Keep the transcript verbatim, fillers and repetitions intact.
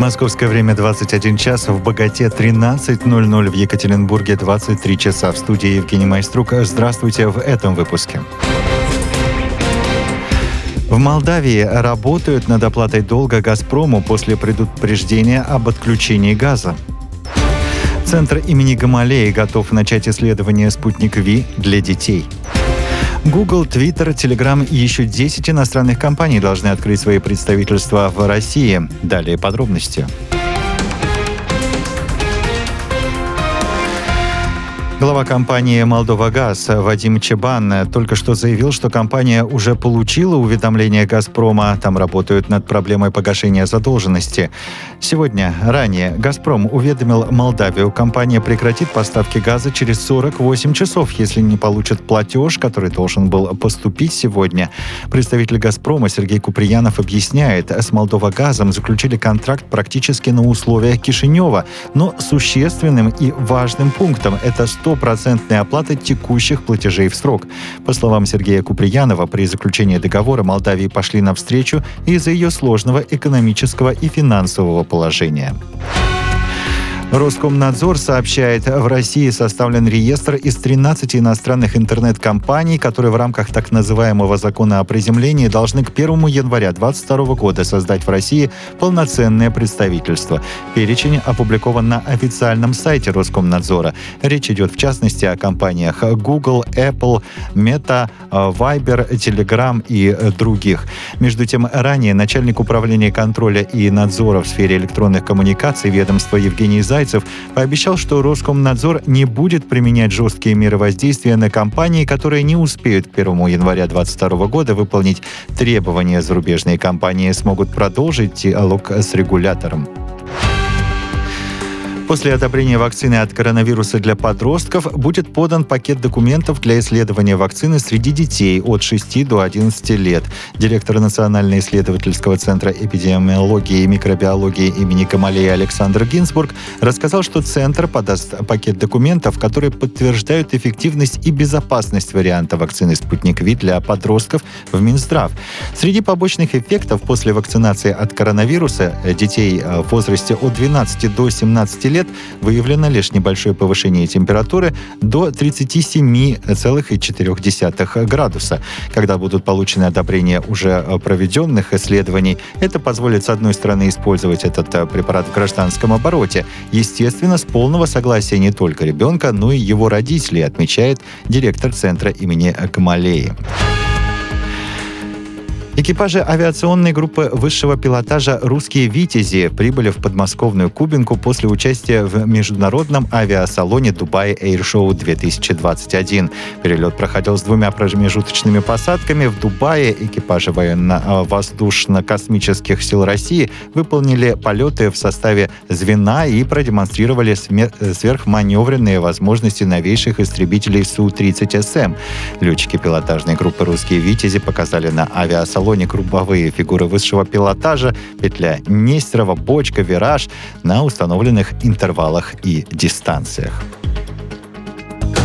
Московское время двадцать один час, в Боготе тринадцать ноль ноль, в Екатеринбурге двадцать три часа. В студии Евгений Майструк. Здравствуйте в этом выпуске. В Молдавии работают над оплатой долга «Газпрому» после предупреждения об отключении газа. Центр имени Гамалеи готов начать исследование «Спутник Ви» для детей. Google, Twitter, Telegram и еще десять иностранных компаний должны открыть свои представительства в России. Далее подробности. Глава компании «Молдова-Газ» Вадим Чебан только что заявил, что компания уже получила уведомление «Газпрома». Там работают над проблемой погашения задолженности. Сегодня, ранее, «Газпром» уведомил Молдавию, компания прекратит поставки газа через сорок восемь часов, если не получит платеж, который должен был поступить сегодня. Представитель «Газпрома» Сергей Куприянов объясняет, с «Молдова-Газом» заключили контракт практически на условиях Кишинева, но существенным и важным пунктом это стопроцентная оплата текущих платежей в срок. По словам Сергея Куприянова, при заключении договора Молдавии пошли навстречу из-за ее сложного экономического и финансового положения. Роскомнадзор сообщает, в России составлен реестр из тринадцати иностранных интернет-компаний, которые в рамках так называемого закона о приземлении должны к первому января две тысячи двадцать второго года создать в России полноценное представительство. Перечень опубликован на официальном сайте Роскомнадзора. Речь идет в частности о компаниях Google, Apple, Meta, Viber, Telegram и других. Между тем, ранее начальник управления контроля и надзора в сфере электронных коммуникаций ведомства Евгений Зайцев пообещал, что Роскомнадзор не будет применять жесткие меры воздействия на компании, которые не успеют к первому января две тысячи двадцать второго года выполнить требования. Зарубежные компании смогут продолжить диалог с регулятором. После одобрения вакцины от коронавируса для подростков будет подан пакет документов для исследования вакцины среди детей от шести до одиннадцати лет. Директор Национального исследовательского центра эпидемиологии и микробиологии имени Гамалеи Александр Гинзбург рассказал, что центр подаст пакет документов, которые подтверждают эффективность и безопасность варианта вакцины «Спутник Ви» для подростков в Минздрав. Среди побочных эффектов после вакцинации от коронавируса детей в возрасте от двенадцати до семнадцати лет лет выявлено лишь небольшое повышение температуры до тридцати семи целых четырёх десятых градуса. Когда будут получены одобрения уже проведенных исследований, это позволит, с одной стороны, использовать этот препарат в гражданском обороте, естественно, с полного согласия не только ребенка, но и его родителей, отмечает директор центра имени Гамалеи. Экипажи авиационной группы высшего пилотажа «Русские Витязи» прибыли в подмосковную Кубинку после участия в международном авиасалоне «Дубай Эйр-шоу-две тысячи двадцать один». Перелет проходил с двумя промежуточными посадками. В Дубае экипажи военно-воздушно-космических сил России выполнили полеты в составе звена и продемонстрировали сверхманевренные возможности новейших истребителей Су тридцать эс эм. Летчики пилотажной группы «Русские Витязи» показали на авиасалоне круговые фигуры высшего пилотажа, петля Нестерова, бочка, вираж на установленных интервалах и дистанциях.